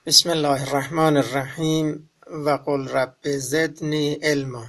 بسم الله الرحمن الرحیم و قل رب زدنی علما.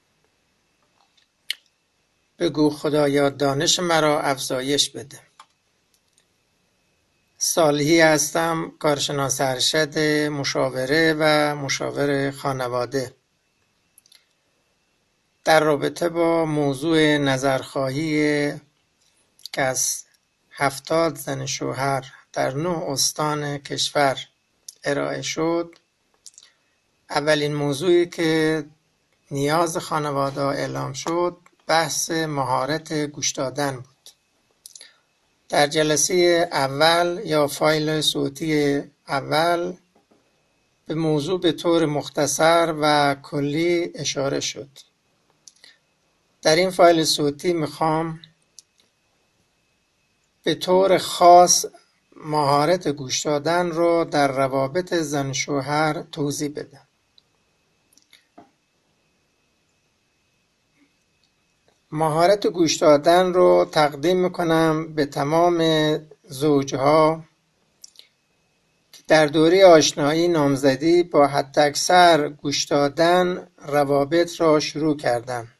بگو خدایا دانش مرا افزایش بده. صالحی هستم، کارشناس ارشد مشاوره و مشاور خانواده. در رابطه با موضوع نظرخواهی که از 70 زن شوهر در 9 استان کشور ارائه شد، اولین موضوعی که نیاز خانواده اعلام شد بحث مهارت گوش دادن بود. در جلسه اول یا فایل صوتی اول به موضوع به طور مختصر و کلی اشاره شد. در این فایل صوتی میخوام به طور خاص مهارت گوش دادن رو در روابط زن شوهر توضیح بدم. مهارت گوش دادن رو تقدیم میکنم به تمام زوجها که در دوره آشنایی نامزدی با حداکثر گوش دادن روابط را شروع کردند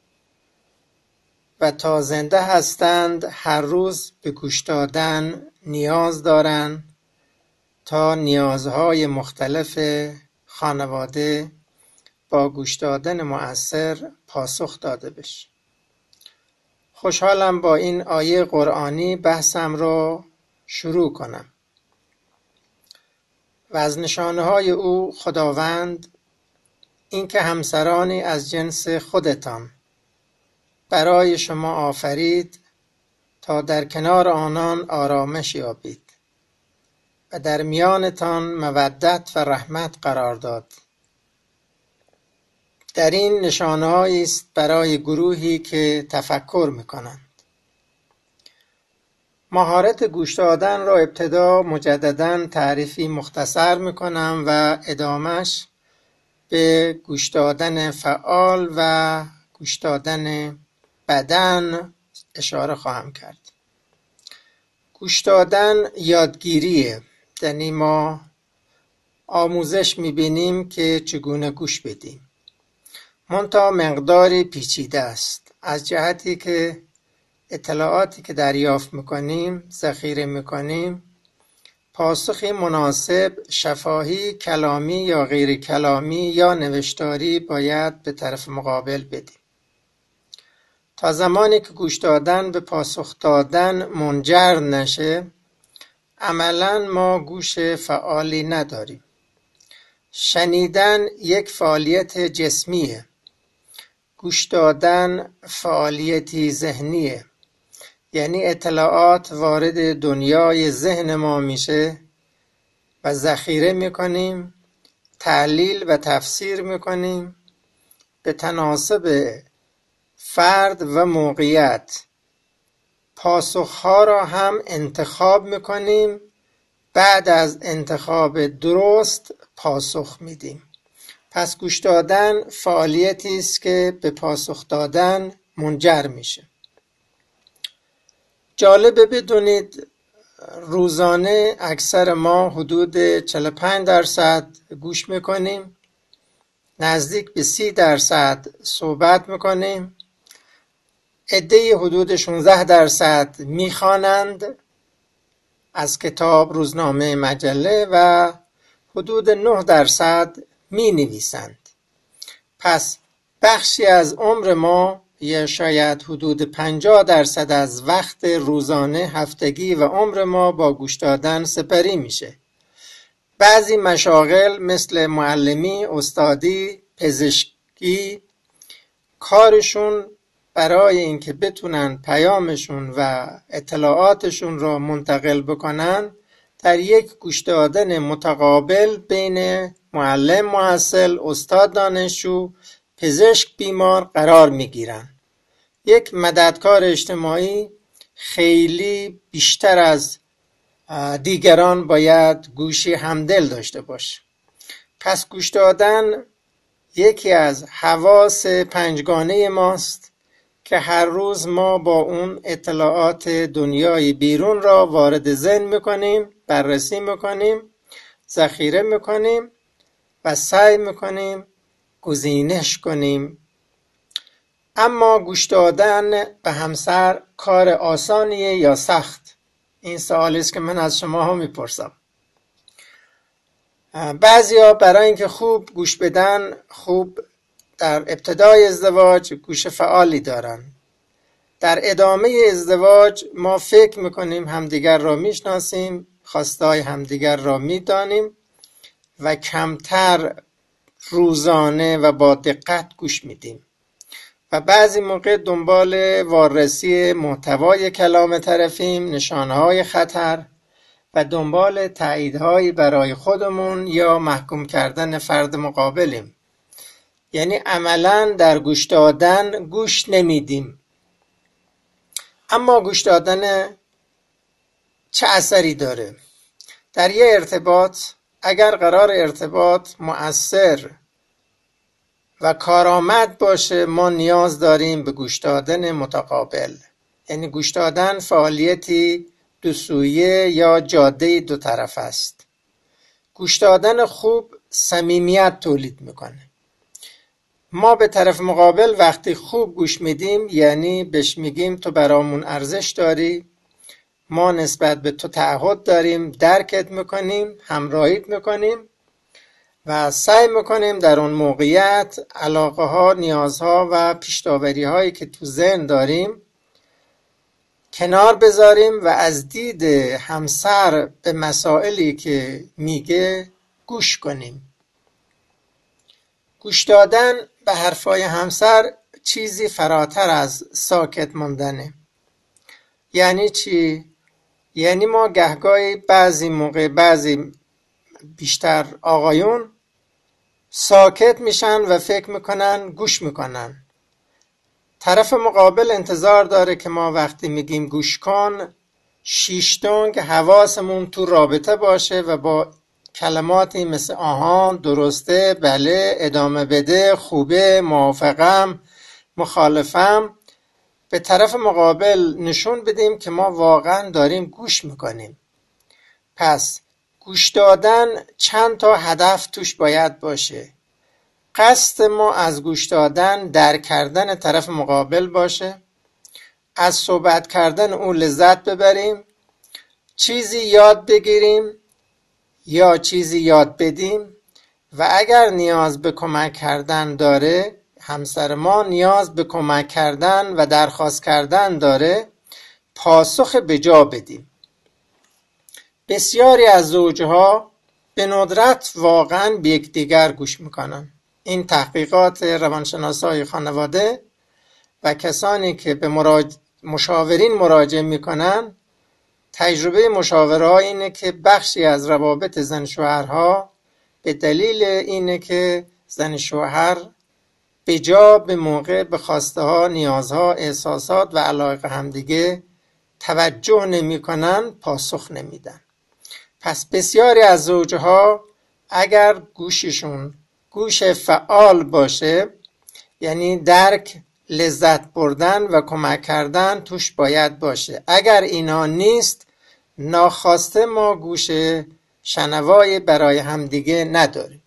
و تا زنده هستند هر روز به گوش دادن نیاز دارند تا نیازهای مختلف خانواده با گوش دادن مؤثر پاسخ داده بشه. خوشحالم با این آیه قرآنی بحثم را شروع کنم. و از نشانه‌های او خداوند این که همسرانی از جنس خودتان برای شما آفرید تا در کنار آنان آرامش یابید و در میانتان مودت و رحمت قرار داد. در این نشانه‌هایی است برای گروهی که تفکر می‌کنند. مهارت گوش دادن را ابتدا مجدداً تعریفی مختصر می‌کنم و ادامش به گوش دادن فعال و گوش دادن بدن اشاره خواهم کرد. گوش دادن یادگیریه، یعنی ما آموزش می‌بینیم که چگونه گوش بدیم. منتها مقداری پیچیده است، از جهتی که اطلاعاتی که دریافت میکنیم، ذخیره میکنیم، پاسخی مناسب، شفاهی، کلامی یا غیر کلامی یا نوشتاری باید به طرف مقابل بدیم. تا زمانی که گوش دادن به پاسخ دادن منجر نشه، عملاً ما گوش فعالی نداریم. شنیدن یک فعالیت جسمیه. گوش دادن فعالیتی ذهنیه، یعنی اطلاعات وارد دنیای ذهن ما میشه و ذخیره میکنیم، تحلیل و تفسیر میکنیم، به تناسب فرد و موقعیت پاسخها را هم انتخاب میکنیم، بعد از انتخاب درست پاسخ میدیم. پس گوش دادن فعالیتی است که به پاسخ دادن منجر میشه. جالبه بدونید روزانه اکثر ما حدود 45% گوش میکنیم، نزدیک به 30% صحبت میکنیم، عده‌ای حدود 16% میخوانند از کتاب، روزنامه، مجله و حدود 9% می نویسند. پس بخشی از عمر ما یا شاید حدود 50% از وقت روزانه، هفتگی و عمر ما با گوش دادن سپری میشه. بعضی مشاغل مثل معلمی، استادی، پزشکی کارشون برای اینکه بتونن پیامشون و اطلاعاتشون را منتقل بکنن در یک گوش دادن متقابل بین معلم محصل، استاد دانشجو، پزشک بیمار قرار میگیرن. یک مددکار اجتماعی خیلی بیشتر از دیگران باید گوشی همدل داشته باشه. پس گوش دادن یکی از حواس پنجگانه ماست که هر روز ما با اون اطلاعات دنیای بیرون را وارد ذهن میکنیم، بررسی میکنیم ذخیره میکنیم و سعی میکنیم گزینش کنیم. اما گوش دادن به همسر کار آسانیه یا سخت؟ این سوالی است که من از شما ها میپرسم. بعضیا برای اینکه خوب گوش بدن، خوب در ابتدای ازدواج گوش فعالی دارن. در ادامه ازدواج ما فکر میکنیم همدیگر را میشناسیم، خواستای همدیگر را میدانیم و کمتر روزانه و با دقت گوش میدیم و بعضی موقع دنبال وارسی محتوای کلام طرفیم، نشانه‌های خطر و دنبال تاییدهایی برای خودمون یا محکوم کردن فرد مقابلیم. یعنی عملاً در گوش دادن گوش نمیدیم. اما گوش دادن چه اثری داره؟ در یه ارتباط اگر قرار ارتباط مؤثر و کارآمد باشه، ما نیاز داریم به گوش دادن متقابل. یعنی گوش دادن فعالیتی دو سویه یا جاده دو طرف است. گوش دادن خوب صمیمیت تولید میکنه. ما به طرف مقابل وقتی خوب گوش میدیم یعنی بهش میگیم تو برامون ارزش داری، ما نسبت به تو تعهد داریم، درکت میکنیم، همراهیت میکنیم و سعی میکنیم در اون موقعیت علاقه ها، نیازها و پیش‌داوری هایی که تو ذهن داریم کنار بذاریم و از دید همسر به مسائلی که میگه گوش کنیم. گوش دادن به حرفای همسر چیزی فراتر از ساکت موندنه. یعنی چی؟ یعنی ما گهگاهی بعضی بیشتر آقایون ساکت میشن و فکر میکنن گوش میکنن. طرف مقابل انتظار داره که ما وقتی میگیم گوش کن شیشتونگ حواسمون تو رابطه باشه و با کلماتی مثل آهان، درسته، بله، ادامه بده، خوبه، موافقم، مخالفم به طرف مقابل نشون بدیم که ما واقعا داریم گوش میکنیم. پس گوش دادن چند تا هدف توش باید باشه. قصد ما از گوش دادن درک کردن طرف مقابل باشه، از صحبت کردن او لذت ببریم، چیزی یاد بگیریم یا چیزی یاد بدیم و اگر نیاز به کمک کردن داره، همسر ما نیاز به کمک کردن و درخواست کردن داره، پاسخ به جا بدیم. بسیاری از زوجها به ندرت واقعا به یکدیگر گوش میکنن. این تحقیقات روانشناسای خانواده و کسانی که به مشاورین مراجعه میکنن تجربه مشاورها اینه که بخشی از روابط زن شوهرها به دلیل اینه که زن شوهر به جا به موقع به خواسته ها، نیازها، احساسات و علاقه همدیگه توجه نمی کنن، پاسخ نمیدن. پس بسیاری از زوجها اگر گوششون گوش فعال باشه، یعنی درک، لذت بردن و کمک کردن توش باید باشه. اگر اینا نیست، ناخواسته ما گوش شنوای برای همدیگه نداریم.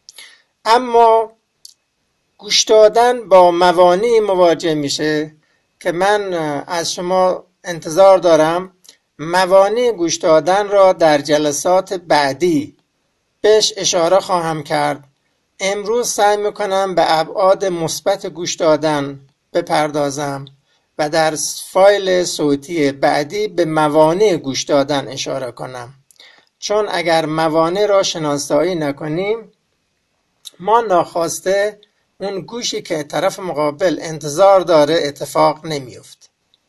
اما گوش دادن با موانعی مواجه میشه که من از شما انتظار دارم موانع گوش دادن را در جلسات بعدی بهش اشاره خواهم کرد. امروز سعی میکنم به ابعاد مثبت گوش دادن بپردازم و در فایل صوتی بعدی به موانع گوش دادن اشاره کنم. چون اگر موانع را شناسایی نکنیم، ما ناخواسته اون گوشی که طرف مقابل انتظار داره اتفاق نمیفته.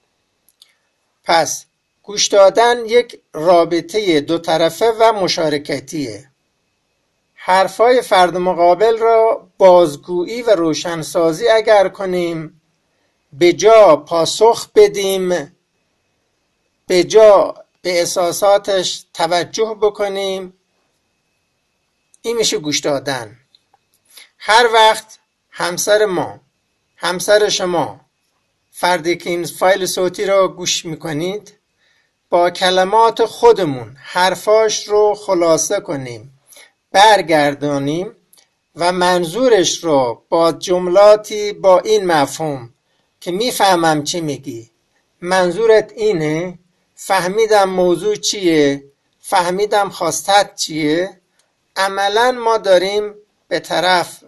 پس گوش دادن یک رابطه دو طرفه و مشارکتیه. حرفای فرد مقابل را بازگویی و روشنسازی اگر کنیم، به جا پاسخ بدیم، به جا به احساساتش توجه بکنیم، این میشه گوش دادن. هر وقت همسر ما، همسر شما، فردی که این فایل صوتی را گوش میکنید، با کلمات خودمون حرفاش رو خلاصه کنیم برگردانیم و منظورش رو با جملاتی با این مفهوم که میفهمم چی میگی، منظورت اینه، فهمیدم موضوع چیه، فهمیدم خواستت چیه، عملا ما داریم به طرف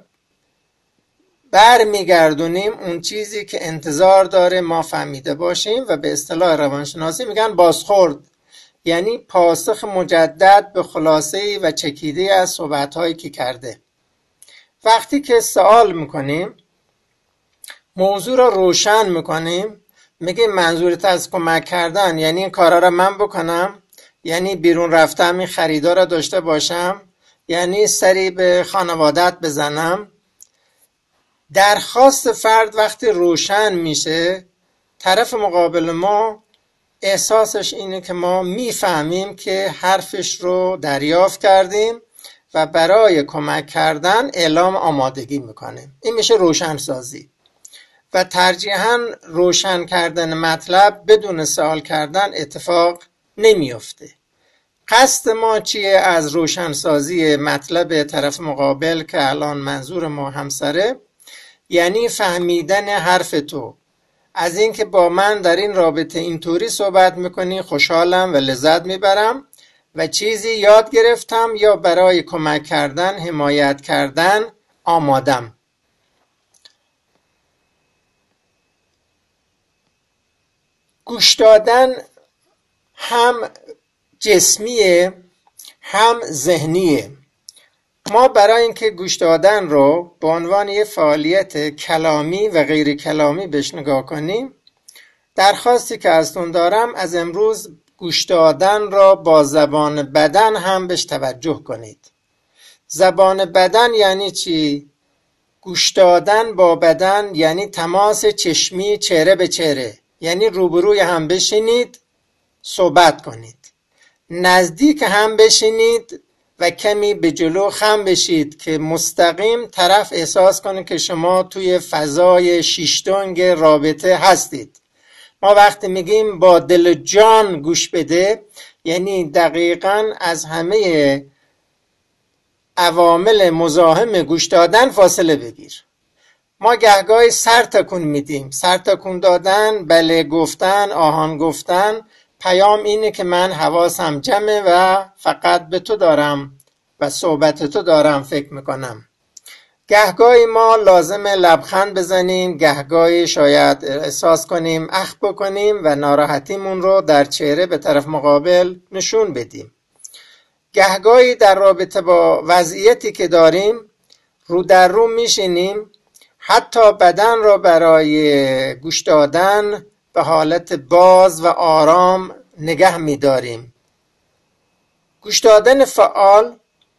برمیگردونیم اون چیزی که انتظار داره ما فهمیده باشیم و به اصطلاح روانشناسی میگن بازخورد، یعنی پاسخ مجدد به خلاصه‌ای و چکیده از صحبت‌هایی که کرده. وقتی که سوال میکنیم، موضوع را روشن میکنیم، میگیم منظورت از کمک کردن یعنی این کارا را من بکنم، یعنی بیرون رفتم این خریدا را داشته باشم، یعنی سری به خانوادت بزنم. درخواست فرد وقتی روشن میشه، طرف مقابل ما احساسش اینه که ما میفهمیم که حرفش رو دریافت کردیم و برای کمک کردن اعلام آمادگی میکنیم. این میشه روشنسازی و ترجیحاً روشن کردن مطلب بدون سوال کردن اتفاق نمیفته. قصد ما چیه از روشنسازی مطلب طرف مقابل که الان منظور ما همسره؟ یعنی فهمیدن حرف تو. از اینکه با من در این رابطه اینطوری صحبت میکنی خوشحالم و لذت میبرم و چیزی یاد گرفتم یا برای کمک کردن، حمایت کردن آمادم. گوش دادن هم جسمیه هم ذهنیه. ما برای اینکه گوش دادن رو به عنوان یه فعالیت کلامی و غیر کلامی بهش نگاه کنیم، درخواستی که ازتون دارم از امروز گوش دادن را با زبان بدن هم بهش توجه کنید. زبان بدن یعنی چی؟ گوش دادن با بدن یعنی تماس چشمی چهره به چهره، یعنی روبروی هم بشینید صحبت کنید، نزدیک هم بشینید و کمی به جلو خم بشید که مستقیم طرف احساس کنه که شما توی فضای شیشتونگ رابطه هستید. ما وقتی میگیم با دل جان گوش بده، یعنی دقیقاً از همه عوامل مزاحم گوش دادن فاصله بگیر. ما گهگاهی سر تکون میدیم. سر تکون دادن، بله گفتن، آهان گفتن، پیام اینه که من حواسم جمعه و فقط به تو دارم و صحبت تو دارم فکر میکنم. گهگاهی ما لازمه لبخند بزنیم، گهگاهی شاید احساس کنیم اخ بکنیم و ناراحتیمون رو در چهره به طرف مقابل نشون بدیم. گهگاهی در رابطه با وضعیتی که داریم رو در رو میشینیم، حتی بدن را برای گوش دادن به حالت باز و آرام نگه می‌داریم. گوش دادن فعال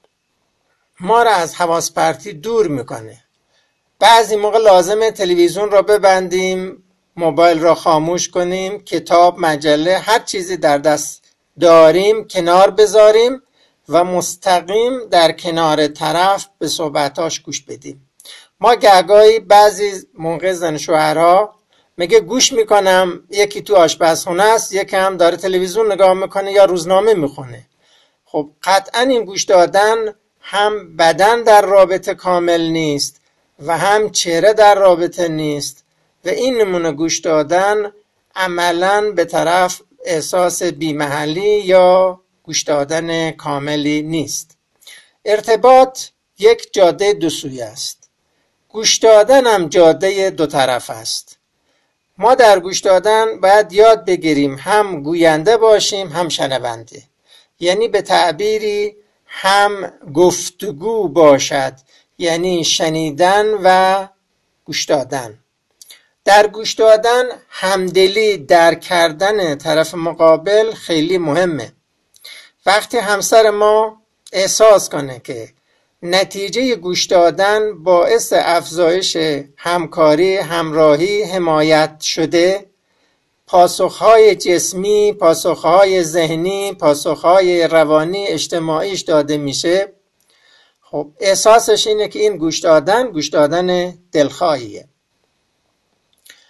ما را از حواس پرتی دور میکنه. بعضی موقع لازمه تلویزیون را ببندیم، موبایل را خاموش کنیم، کتاب، مجله، هر چیزی در دست داریم کنار بذاریم و مستقیم در کنار طرف به صحبتاش گوش بدیم. ما گهگاهی بعضی موقع زن شوهرها میگه گوش میکنم، یکی تو آشپزخونه است، یکی هم داره تلویزیون نگاه میکنه یا روزنامه میخونه. خب قطعا این گوش دادن هم بدن در رابطه کامل نیست و هم چهره در رابطه نیست و این نمونه گوش دادن عملاً به طرف احساس بی‌محلی یا گوش دادن کاملی نیست. ارتباط یک جاده دو سویه است. گوش دادن هم جاده دو طرف است. ما در گوش دادن باید یاد بگیریم هم گوینده باشیم هم شنونده، یعنی به تعبیری هم گفتگو باشد، یعنی شنیدن و گوش دادن. در گوش دادن همدلی درک کردن طرف مقابل خیلی مهمه. وقتی همسر ما احساس کنه که نتیجه گوش دادن باعث افزایش همکاری، همراهی، حمایت شده، پاسخهای جسمی، پاسخهای ذهنی، پاسخهای روانی، اجتماعیش داده میشه، خب احساسش اینه که این گوش دادن دلخواهیه.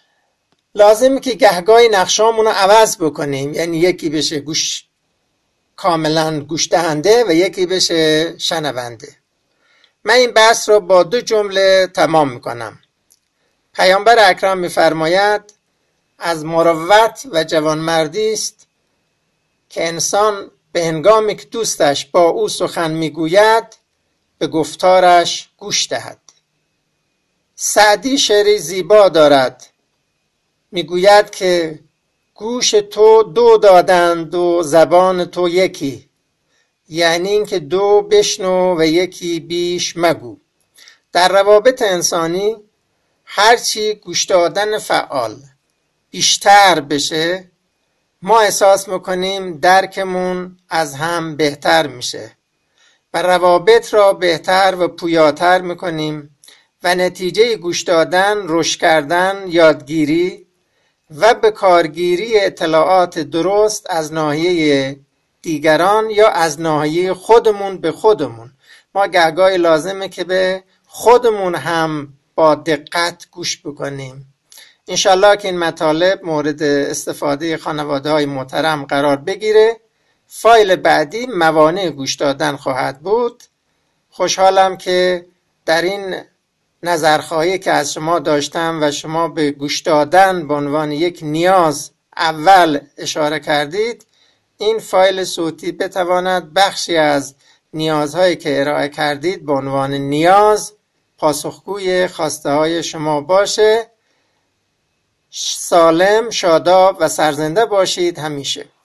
لازمه که گهگاهی نقشامون رو عوض بکنیم، یعنی یکی بشه گوش کاملا گوش دهنده و یکی بشه شنونده. من این بحث رو با 2 جمله تمام میکنم. پیامبر اکرم میفرماید از مروت و جوانمردی است که انسان به هنگامی که دوستش با او سخن میگوید به گفتارش گوش دهد. سعدی شعری زیبا دارد، میگوید که گوش تو 2 دادند و زبان تو یکی، یعنی این که 2 بشنو و یکی بیش مگو. در روابط انسانی هرچی گوش دادن فعال بیشتر بشه، ما احساس میکنیم درکمون از هم بهتر میشه و روابط را بهتر و پویاتر میکنیم و نتیجه گوش دادن رشد کردن، یادگیری و به کارگیری اطلاعات درست از ناحیه دیگران یا از ناحیه خودمون به خودمون. ما گهگاهی لازمه که به خودمون هم با دقت گوش بکنیم. انشالله که این مطالب مورد استفاده خانواده های محترم قرار بگیره. فایل بعدی موانع گوش دادن خواهد بود. خوشحالم که در این نظرخواهی که از شما داشتم و شما به گوش دادن به عنوان یک نیاز اول اشاره کردید، این فایل صوتی بتواند بخشی از نیازهایی که ارائه کردید به عنوان نیاز پاسخگوی خواسته های شما باشه. سالم، شاداب و سرزنده باشید همیشه.